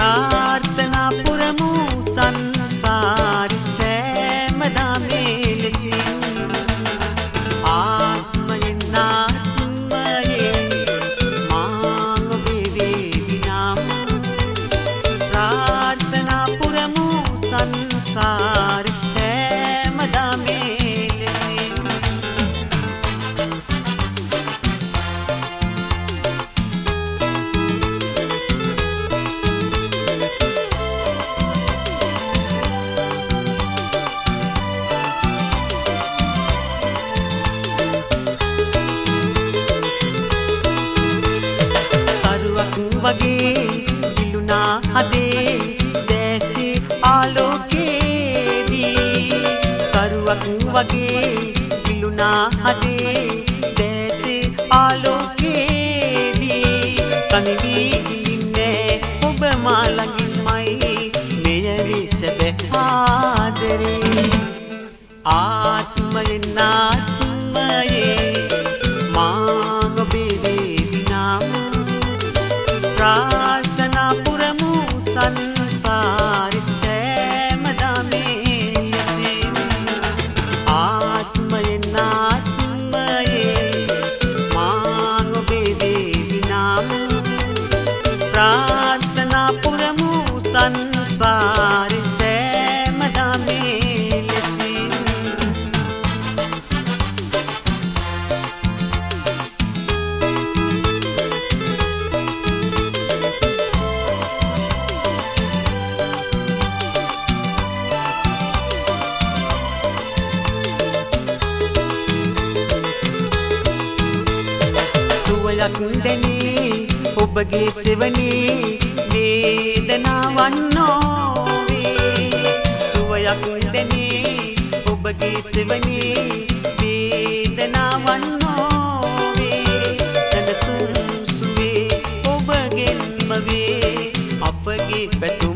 ප්‍රාර්ථනා පුරමු සංසාරි සෑමදා මේ ලෙසින් ආත්මයෙන් ආත්මයේ මාංග වේවිනම් ප්‍රාර්ථනා පුරමු සංසාරි සෑමදා මේ ලෙසින් වගේ කිලුනා හදේ දැසි ආලෝකයේදී කරුවක් වගේ කිලුනා හදේ දැසි ආලෝකයේදී කණවි ඉන්නේ ඔබ මා ළඟින්මයි මෙය සැබෑ ආදරේ ආත්මයෙන් ආත්මයේ මාංග බෙදෙවිනම් ප්‍රාර්ථනා පුරමු සංසාරි සෑමදා මේ ලෙසින් ආත්මයෙන් ආත්මයේ මාංග බෙදෙවිනම් ප්‍රාර්ථනා පුරමු සංසාරි සෑමදා මේ ලෙසින් සුවයක් දැනේ ඔබගේ සෙවනේ වේදනාවන් නොවේ සුවයක් දැනේ ඔබගේ සෙවනේ වේදනාවන් නොවේ සැනසුම් සුවේ ඔබගෙන්ම වේ අපගේ පැතුම්